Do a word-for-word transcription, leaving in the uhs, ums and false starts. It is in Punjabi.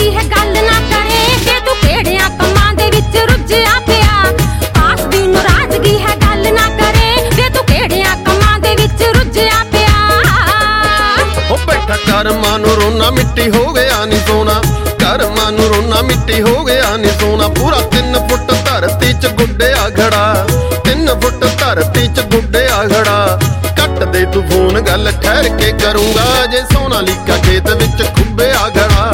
ਦੀ ਹੈ ਗੱਲ ਨਾ ਕਰੇ ਵੇ ਤੂੰ ਕਿਹੜਿਆਂ ਕੰਮਾਂ ਦੇ ਵਿੱਚ ਰੁੱਝਿਆ ਪਿਆ। ਪਾਸ ਦੀ ਨਾਰਾਜ਼ਗੀ ਹੈ ਗੱਲ ਨਾ ਕਰੇ ਵੇ ਤੂੰ ਕਿਹੜਿਆਂ ਕੰਮਾਂ ਦੇ ਵਿੱਚ ਰੁੱਝਿਆ ਪਿਆ। ਉਹ ਬੈਠਾ ਕਰਮਾਂ ਨੂੰ ਰੋਣਾ ਮਿੱਟੀ ਹੋ ਗਿਆ ਨੀ ਸੋਨਾ, ਕਰਮਾਂ ਨੂੰ ਰੋਣਾ ਮਿੱਟੀ ਹੋ ਗਿਆ ਨੀ ਸੋਨਾ। ਪੂਰਾ ਤਿੰਨ ਫੁੱਟ ਧਰਤੀ ਚ ਗੁੱਡਿਆ ਖੜਾ, ਤਿੰਨ ਫੁੱਟ ਧਰਤੀ ਚ ਗੁੱਡਿਆ ਖੜਾ। ਕੱਟ ਦੇ ਤੂੰ ਫੋਨ ਗੱਲ ਠਹਿਰ ਕੇ ਕਰੂੰਗਾ, ਜੇ ਸੋਨਾਲੀਕਾ ਖੇਤ ਵਿੱਚ ਖੁੱਬਿਆ ਖੜਾ।